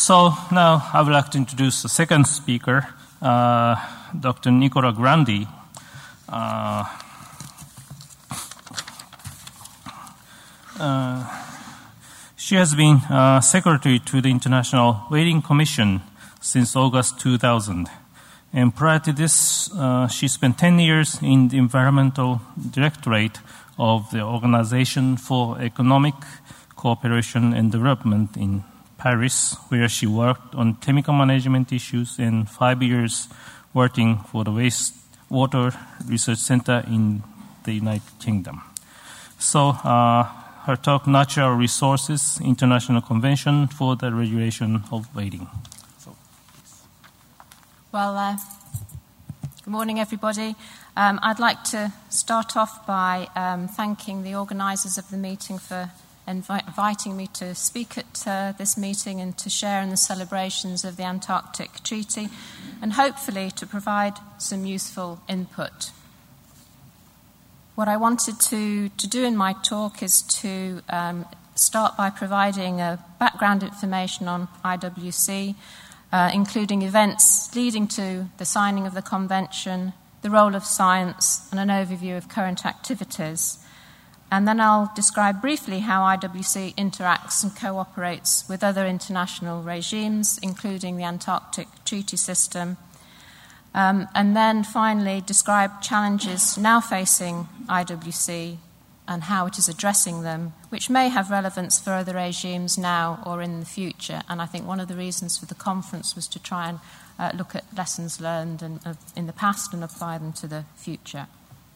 So now I would like to introduce the second speaker, Dr. Nicola Grandi. She has been secretary to the International Whaling Commission since August 2000. And prior to this, she spent 10 years in the Environmental Directorate of the Organization for Economic Cooperation and Development in Paris, where she worked on chemical management issues, and 5 years working for the Wastewater Research Center in the United Kingdom. So her talk, Natural Resources International Convention for the Regulation of Whaling. Well, good morning, everybody. I'd like to start off by thanking the organisers of the meeting for inviting me to speak at this meeting and to share in the celebrations of the Antarctic Treaty, and hopefully to provide some useful input. What I wanted to do in my talk is to start by providing background information on IWC, including events leading to the signing of the Convention, the role of science, and an overview of current activities. And then I'll describe briefly how IWC interacts and cooperates with other international regimes, including the Antarctic Treaty System. And then finally describe challenges now facing IWC and how it is addressing them, which may have relevance for other regimes now or in the future. And I think one of the reasons for the conference was to try and look at lessons learned in the past and apply them to the future.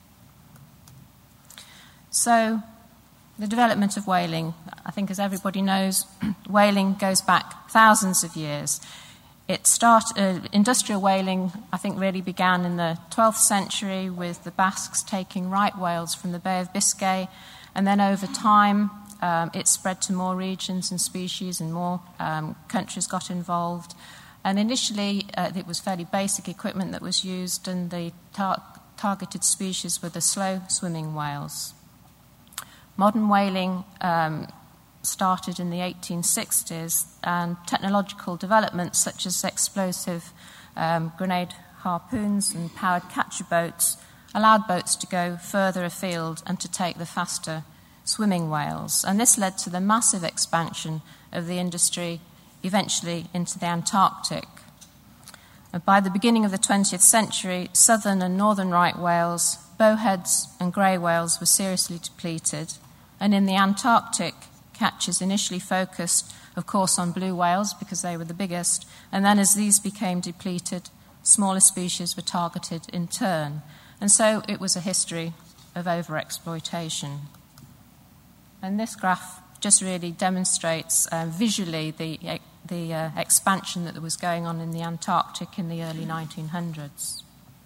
So, the development of whaling. I think, as everybody knows, whaling goes back thousands of years. Industrial whaling, I think, really began in the 12th century with the Basques taking right whales from the Bay of Biscay, and then over time it spread to more regions and species, and more countries got involved. And initially it was fairly basic equipment that was used, and the targeted species were the slow-swimming whales. Modern whaling started in the 1860s, and technological developments such as explosive grenade harpoons and powered catcher boats allowed boats to go further afield and to take the faster swimming whales. And this led to the massive expansion of the industry, eventually into the Antarctic. By the beginning of the 20th century, southern and northern right whales, bowheads and grey whales were seriously depleted. And in the Antarctic, catches initially focused, of course, on blue whales because they were the biggest, and then as these became depleted, smaller species were targeted in turn. And so it was a history of overexploitation. And this graph just really demonstrates visually the expansion that was going on in the Antarctic in the early 1900s.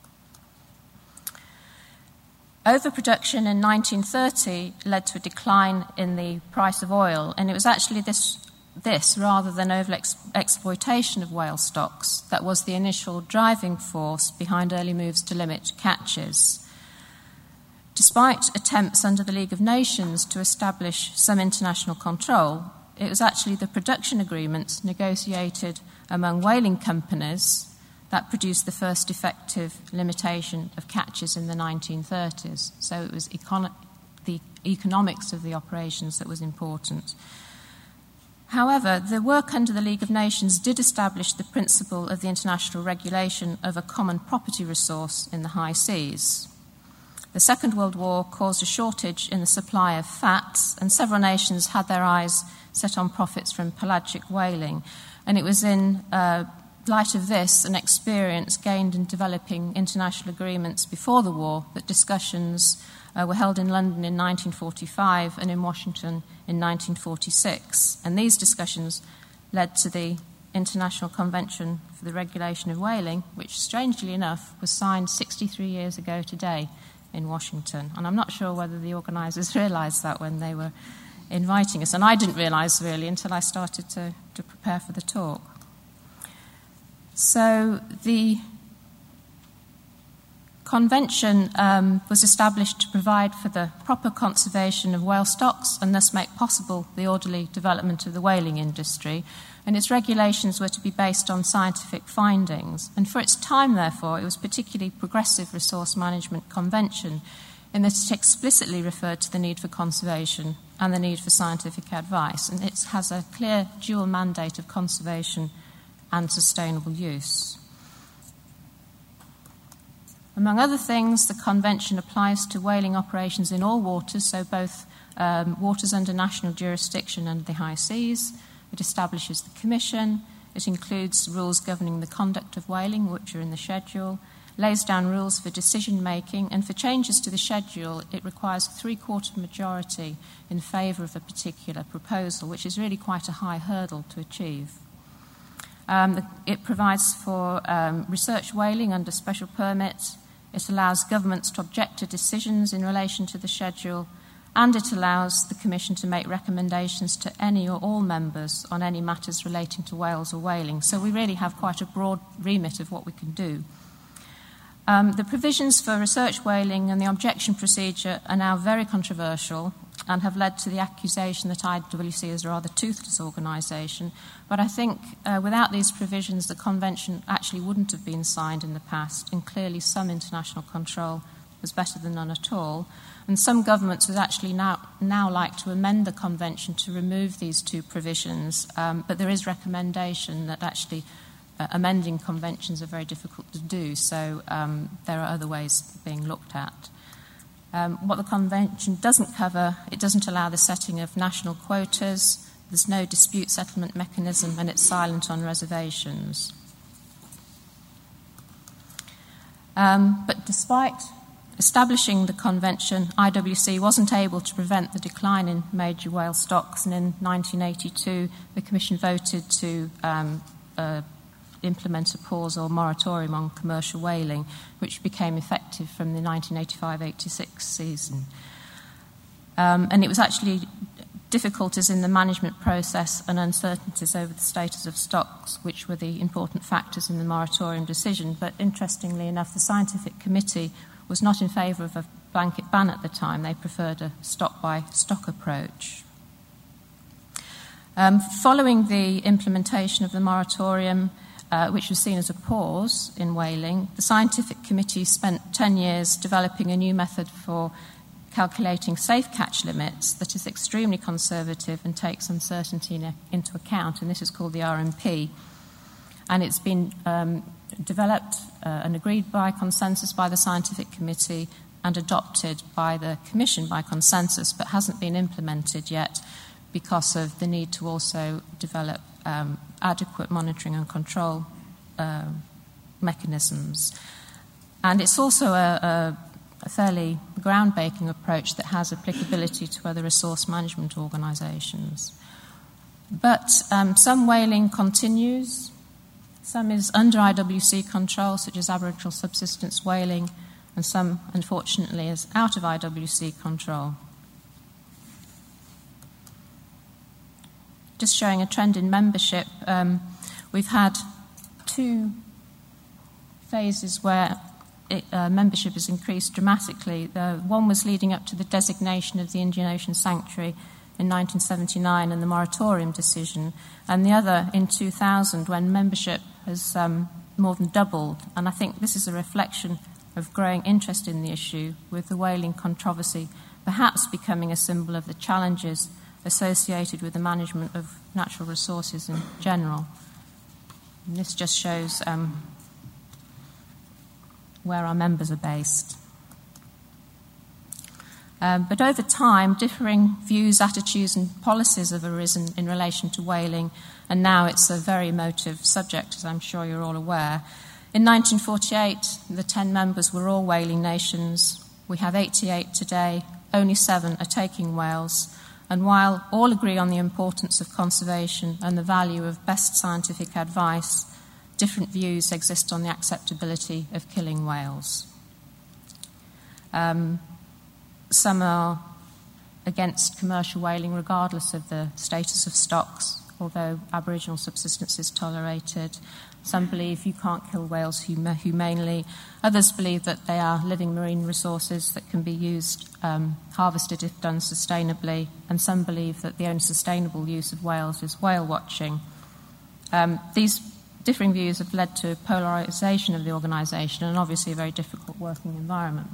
Overproduction in 1930 led to a decline in the price of oil, and it was actually this rather than overexploitation of whale stocks that was the initial driving force behind early moves to limit catches. Despite attempts under the League of Nations to establish some international control, it was actually the production agreements negotiated among whaling companies that produced the first effective limitation of catches in the 1930s. So it was the economics of the operations that was important. However, the work under the League of Nations did establish the principle of the international regulation of a common property resource in the high seas. The Second World War caused a shortage in the supply of fats, and several nations had their eyes set on profits from pelagic whaling. And it was in light of this, an experience gained in developing international agreements before the war, that discussions were held in London in 1945 and in Washington in 1946. And these discussions led to the International Convention for the Regulation of Whaling, which, strangely enough, was signed 63 years ago today in Washington. And I'm not sure whether the organisers realised that when they were inviting us. And I didn't realise, really, until I started to prepare for the talk. So the convention was established to provide for the proper conservation of whale stocks and thus make possible the orderly development of the whaling industry. And its regulations were to be based on scientific findings. And for its time, therefore, it was a particularly progressive resource management convention in that it explicitly referred to the need for conservation and the need for scientific advice. And it has a clear dual mandate of conservation and sustainable use. Among other things, the Convention applies to whaling operations in all waters, so both waters under national jurisdiction and the high seas. It establishes the Commission. It includes rules governing the conduct of whaling, which are in the schedule, lays down rules for decision-making, and for changes to the schedule, it requires a three-quarter majority in favour of a particular proposal, which is really quite a high hurdle to achieve. It provides for research whaling under special permits. It allows governments to object to decisions in relation to the schedule, and it allows the Commission to make recommendations to any or all members on any matters relating to whales or whaling. So we really have quite a broad remit of what we can do. The provisions for research whaling and the objection procedure are now very controversial and have led to the accusation that IWC is a rather toothless organisation. But I think without these provisions, the Convention actually wouldn't have been signed in the past, and clearly some international control was better than none at all. And some governments would actually now like to amend the Convention to remove these two provisions, but there is recommendation that actually amending conventions are very difficult to do, so there are other ways being looked at. What the Convention doesn't cover, it doesn't allow the setting of national quotas, there's no dispute settlement mechanism, and it's silent on reservations. But despite establishing the Convention, IWC wasn't able to prevent the decline in major whale stocks, and in 1982 the Commission voted to implement a pause or moratorium on commercial whaling, which became effective from the 1985-86 season. And it was actually difficulties in the management process and uncertainties over the status of stocks, which were the important factors in the moratorium decision. But interestingly enough, the Scientific Committee was not in favour of a blanket ban at the time. They preferred a stock-by-stock approach. Following the implementation of the moratorium, which was seen as a pause in whaling, the Scientific Committee spent 10 years developing a new method for calculating safe catch limits that is extremely conservative and takes uncertainty into account, and this is called the RMP. And it's been developed and agreed by consensus by the Scientific Committee and adopted by the Commission by consensus, but hasn't been implemented yet because of the need to also develop adequate monitoring and control mechanisms. And it's also a fairly groundbreaking approach that has applicability to other resource management organisations. But some whaling continues, some is under IWC control, such as Aboriginal subsistence whaling, and some, unfortunately, is out of IWC control. Just showing a trend in membership, we've had two phases where membership has increased dramatically. One was leading up to the designation of the Indian Ocean Sanctuary in 1979 and the moratorium decision, and the other in 2000 when membership has more than doubled. And I think this is a reflection of growing interest in the issue, with the whaling controversy perhaps becoming a symbol of the challenges associated with the management of natural resources in general. And this just shows where our members are based. But over time, differing views, attitudes and policies have arisen in relation to whaling, and now it's a very emotive subject, as I'm sure you're all aware. In 1948, the 10 members were all whaling nations. We have 88 today, only 7 are taking whales, and while all agree on the importance of conservation and the value of best scientific advice, different views exist on the acceptability of killing whales. Some are against commercial whaling regardless of the status of stocks. although Aboriginal subsistence is tolerated. Some believe you can't kill whales humanely. Others believe that they are living marine resources that can be used, harvested if done sustainably. And some believe that the only sustainable use of whales is whale watching. These differing views have led to polarisation of the organisation and obviously a very difficult working environment.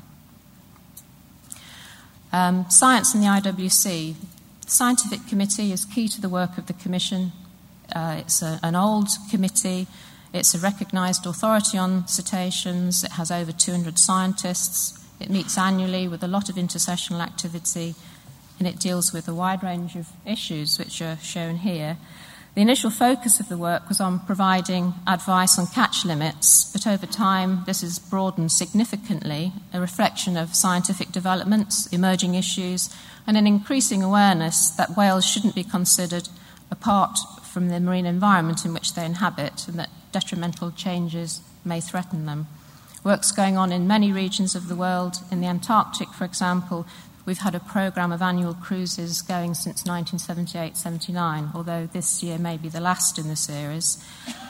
Science in the IWC. The Scientific Committee is key to the work of the Commission. It's an old committee. It's a recognised authority on cetaceans. It has over 200 scientists. It meets annually with a lot of intersessional activity, and it deals with a wide range of issues which are shown here. The initial focus of the work was on providing advice on catch limits, but over time this has broadened significantly, a reflection of scientific developments, emerging issues, and an increasing awareness that whales shouldn't be considered apart from the marine environment in which they inhabit and that detrimental changes may threaten them. Work's going on in many regions of the world. In the Antarctic, for example, we've had a programme of annual cruises going since 1978-79, although this year may be the last in the series.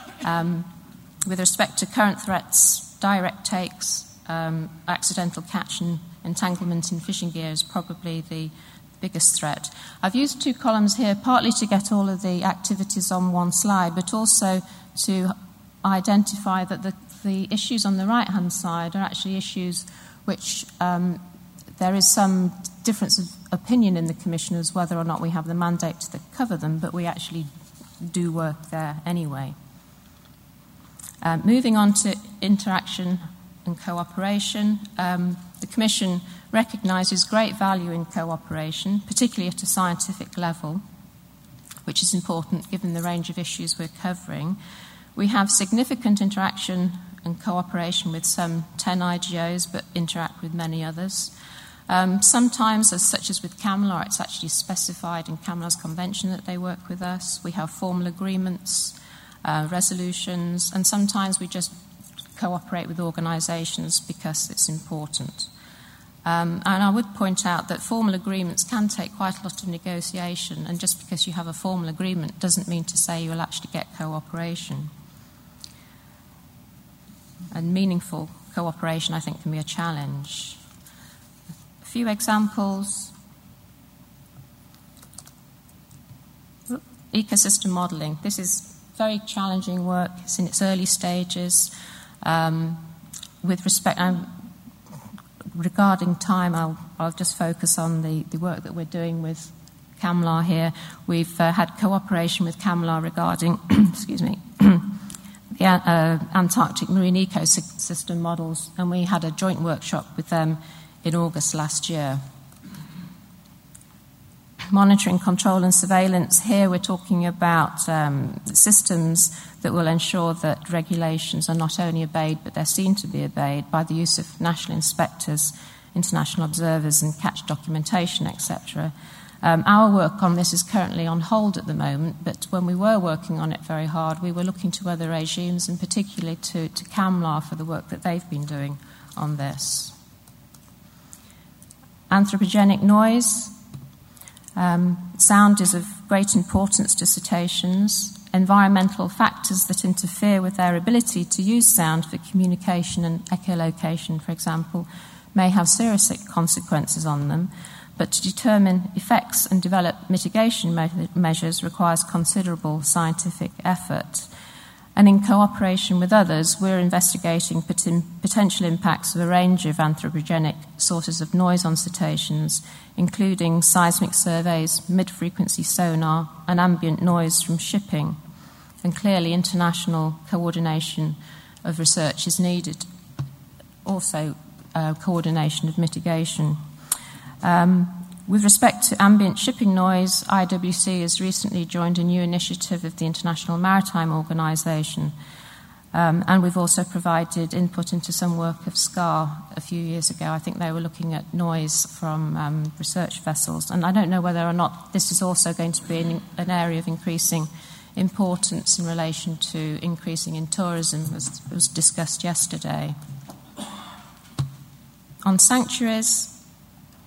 With respect to current threats, direct takes, accidental catch and entanglement in fishing gear is probably the biggest threat. I've used two columns here partly to get all of the activities on one slide, but also to identify that the issues on the right-hand side are actually issues which there is some difference of opinion in the Commission as whether or not we have the mandate to cover them, but we actually do work there anyway. Moving on to interaction and cooperation, the Commission recognises great value in cooperation, particularly at a scientific level, which is important given the range of issues we're covering. We have significant interaction and cooperation with some 10 IGOs, but interact with many others. Sometimes, such as with CCAMLR, it's actually specified in CCAMLR's convention that they work with us. We have formal agreements, resolutions, and sometimes we just cooperate with organisations because it's important. And I would point out that formal agreements can take quite a lot of negotiation, and just because you have a formal agreement doesn't mean to say you'll actually get cooperation. And meaningful cooperation, I think, can be a challenge. A few examples. Ecosystem modelling. This is very challenging work. It's in its early stages. With respect, regarding time, I'll just focus on the work that we're doing with CCAMLR here. We've had cooperation with CCAMLR regarding, excuse me, the Antarctic marine ecosystem models, and we had a joint workshop with them in August last year. Monitoring, control and surveillance. Here we're talking about systems that will ensure that regulations are not only obeyed, but they're seen to be obeyed by the use of national inspectors, international observers and catch documentation, etc. Our work on this is currently on hold at the moment, but when we were working on it very hard, we were looking to other regimes, and particularly to CCAMLR for the work that they've been doing on this. Anthropogenic noise. Sound is of great importance to cetaceans. Environmental factors that interfere with their ability to use sound for communication and echolocation, for example, may have serious consequences on them, but to determine effects and develop mitigation measures requires considerable scientific effort. And in cooperation with others, we're investigating potential impacts of a range of anthropogenic sources of noise on cetaceans, including seismic surveys, mid-frequency sonar, and ambient noise from shipping. And clearly, international coordination of research is needed. Also, coordination of mitigation. With respect to ambient shipping noise, IWC has recently joined a new initiative of the International Maritime Organization, and we've also provided input into some work of SCAR a few years ago. I think they were looking at noise from research vessels, and I don't know whether or not this is also going to be an area of increasing importance in relation to increasing in tourism, as was discussed yesterday. On sanctuaries,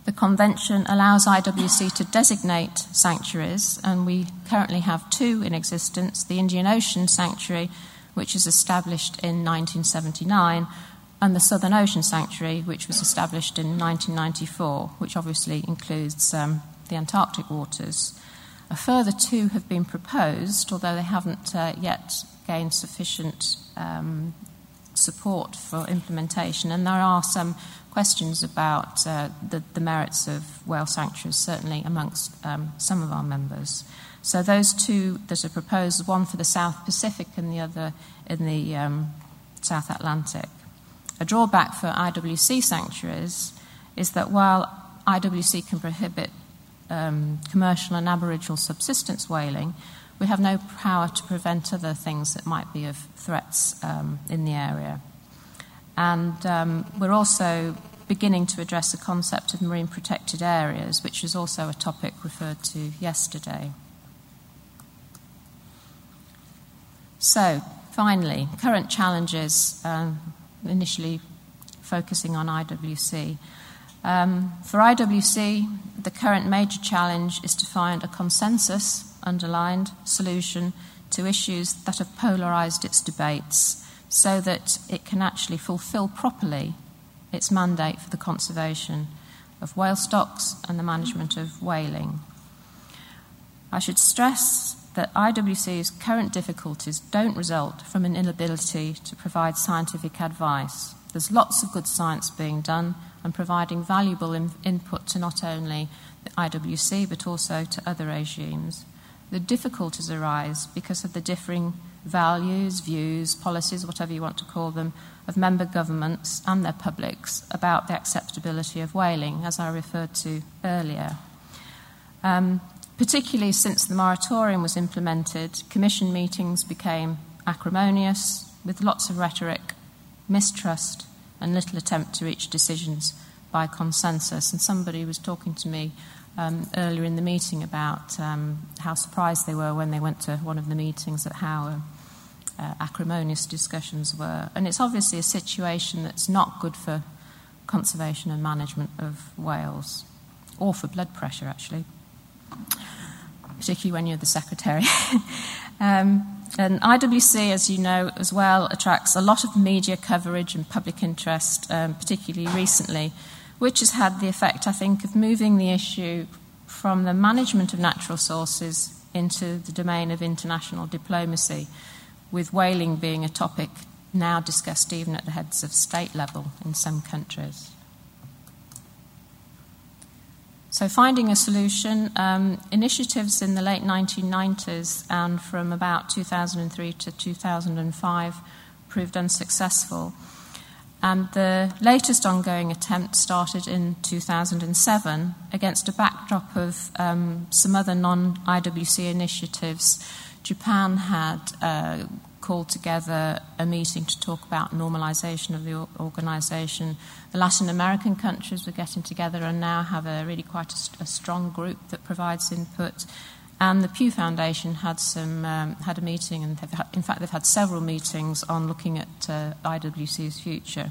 The Convention allows IWC to designate sanctuaries, and we currently have 2 in existence, the Indian Ocean Sanctuary, which was established in 1979, and the Southern Ocean Sanctuary, which was established in 1994, which obviously includes the Antarctic waters. A further 2 have been proposed, although they haven't yet gained sufficient support for implementation, and there are some questions about the merits of whale sanctuaries, certainly amongst some of our members. So those 2 that are proposed, one for the South Pacific and the other in the South Atlantic. A drawback for IWC sanctuaries is that while IWC can prohibit commercial and aboriginal subsistence whaling, we have no power to prevent other things that might be of threats in the area. And we're also beginning to address the concept of marine protected areas, which is also a topic referred to yesterday. So, finally, current challenges, initially focusing on IWC. For IWC, the current major challenge is to find a consensus, underlined, solution to issues that have polarised its debates, so that it can actually fulfil properly its mandate for the conservation of whale stocks and the management of whaling. I should stress that IWC's current difficulties don't result from an inability to provide scientific advice. There's lots of good science being done and providing valuable input to not only the IWC but also to other regimes. The difficulties arise because of the differing values, views, policies, whatever you want to call them, of member governments and their publics about the acceptability of whaling, as I referred to earlier. Particularly since the moratorium was implemented, Commission meetings became acrimonious, with lots of rhetoric, mistrust, and little attempt to reach decisions by consensus. And somebody was talking to me earlier in the meeting about how surprised they were when they went to one of the meetings at how acrimonious discussions were. And it's obviously a situation that's not good for conservation and management of whales, or for blood pressure, actually, particularly when you're the secretary. And IWC, as you know as well, attracts a lot of media coverage and public interest, particularly recently, which has had the effect, I think, of moving the issue from the management of natural sources into the domain of international diplomacy, with whaling being a topic now discussed even at the heads of state level in some countries. So finding a solution, initiatives in the late 1990s and from about 2003 to 2005 proved unsuccessful. And the latest ongoing attempt started in 2007 against a backdrop of some other non-IWC initiatives. Japan had called together a meeting to talk about normalisation of the organisation. The Latin American countries were getting together and now have really quite a strong group that provides input. And the Pew Foundation had a meeting, and they've had several meetings on looking at IWC's future.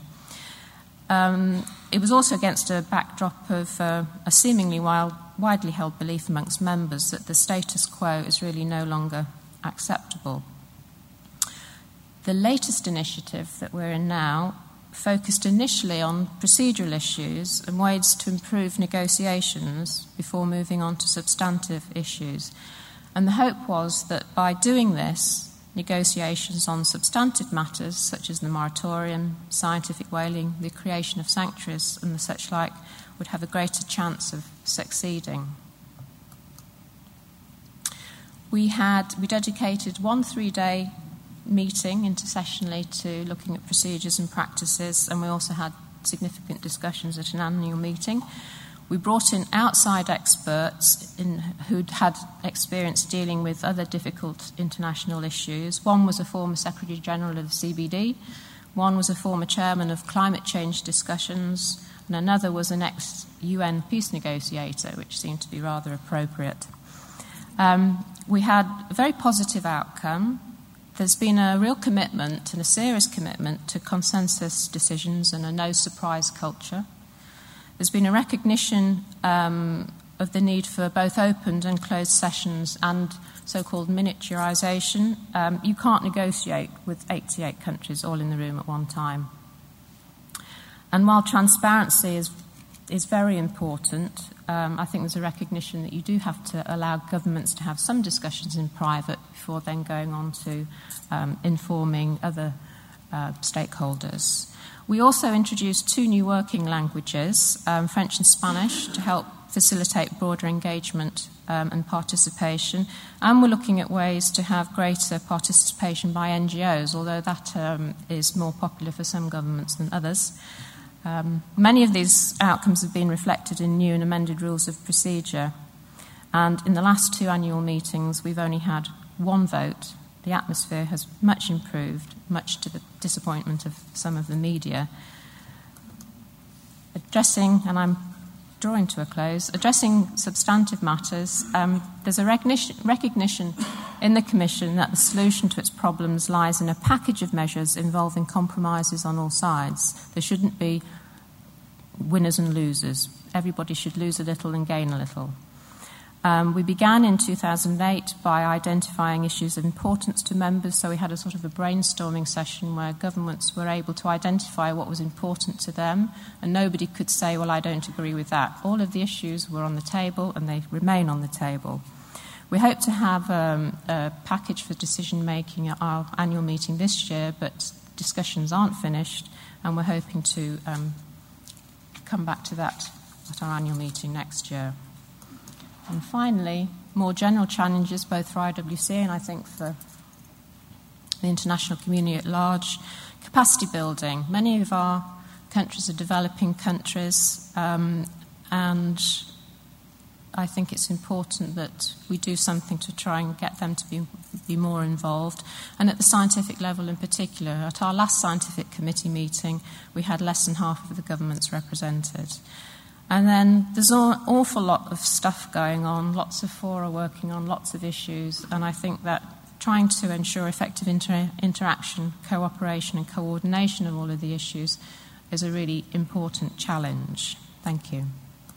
It was also against a backdrop of a seemingly widely held belief amongst members that the status quo is really no longer acceptable. The latest initiative that we're in now focused initially on procedural issues and ways to improve negotiations before moving on to substantive issues. And the hope was that by doing this, negotiations on substantive matters such as the moratorium, scientific whaling, the creation of sanctuaries and the such like would have a greater chance of succeeding. We dedicated 1 3-day meeting intersessionally to looking at procedures and practices, and we also had significant discussions at an annual meeting. We brought in outside experts who'd had experience dealing with other difficult international issues. One was a former Secretary General of the CBD, one was a former chairman of climate change discussions, and another was an ex-UN peace negotiator, which seemed to be rather appropriate. We had a very positive outcome. There's been a real commitment and a serious commitment to consensus decisions and a no-surprise culture. There's been a recognition of the need for both opened and closed sessions and so-called miniaturisation. You can't negotiate with 88 countries all in the room at one time. And while transparency is very important, I think there's a recognition that you do have to allow governments to have some discussions in private before then going on to informing other stakeholders. We also introduced 2 new working languages, French and Spanish, to help facilitate broader engagement and participation. And we're looking at ways to have greater participation by NGOs, although that is more popular for some governments than others. Many of these outcomes have been reflected in new and amended rules of procedure. And in the last 2 annual meetings, we've only had 1 vote. The atmosphere has much improved, much to the disappointment of some of the media. And I'm drawing to a close, addressing substantive matters, there's a recognition in the Commission that the solution to its problems lies in a package of measures involving compromises on all sides. There shouldn't be winners and losers. Everybody should lose a little and gain a little. We began in 2008 by identifying issues of importance to members, so we had a sort of a brainstorming session where governments were able to identify what was important to them, and nobody could say, well, I don't agree with that. All of the issues were on the table, and they remain on the table. We hope to have a package for decision-making at our annual meeting this year, but discussions aren't finished, and we're hoping to come back to that at our annual meeting next year. And finally, more general challenges both for IWC and I think for the international community at large. Capacity building. Many of our countries are developing countries, and I think it's important that we do something to try and get them to be more involved. And at the scientific level in particular, at our last scientific committee meeting, we had less than half of the governments represented. And then there's an awful lot of stuff going on, lots of fora working on lots of issues, and I think that trying to ensure effective interaction, cooperation and coordination of all of the issues is a really important challenge. Thank you.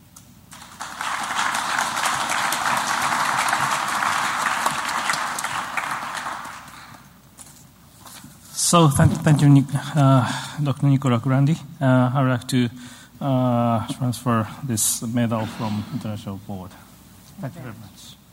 So thank you, Dr. Nicola Grandi. I would like to transfer this medal from International Board. Thank you very much.